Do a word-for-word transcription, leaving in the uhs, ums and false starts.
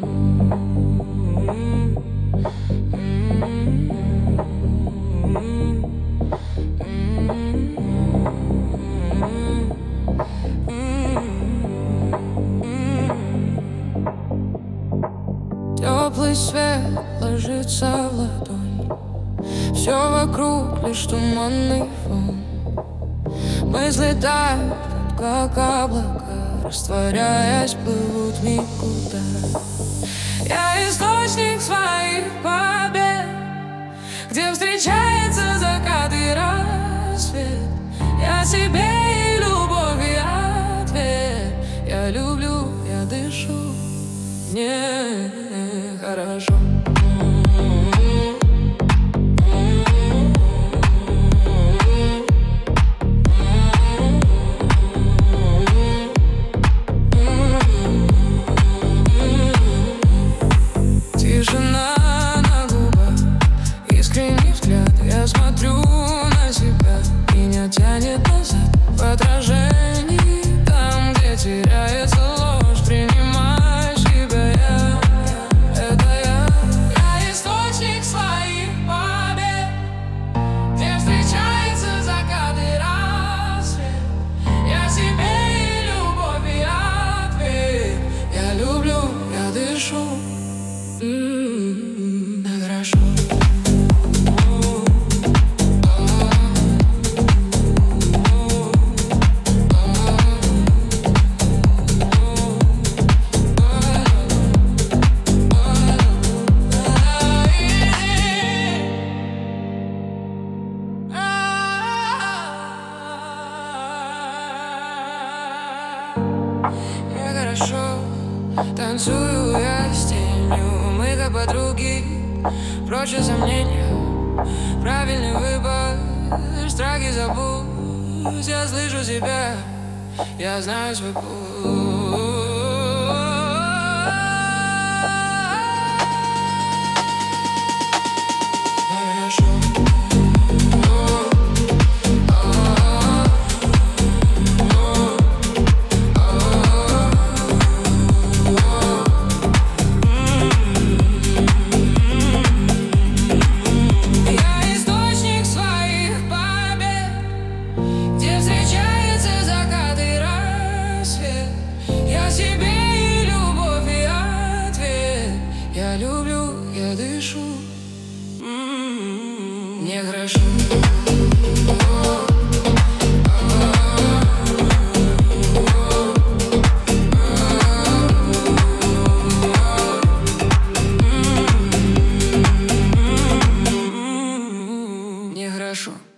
Теплый свет ложится в ладонь, все вокруг лишь туманный фон. Мысли тают, как облака, растворяясь, плывут никуда. Я источник своих побед, где встречается закат и рассвет. Я себе и любовь, и ответ. Я люблю, я дышу, мне хорошо. Тишина на губах, искренний взгляд. Я смотрю на себя, меня тянет назад. В отражении, там, где теряется ложь, принимай себя я. Это я. Я источник своих побед, где встречается закат и рассвет. Я себе и любовь, и ответ. Я люблю, я дышу. М-м-м, хорошо. Мне хорошо, танцую я с тенью. Мы как подруги, прочь от сомнения. Правильный выбор, страхи забудь. Я слышу себя, я знаю свой путь. Я люблю, я дышу, м-м-м, мне хорошо. Мне хорошо.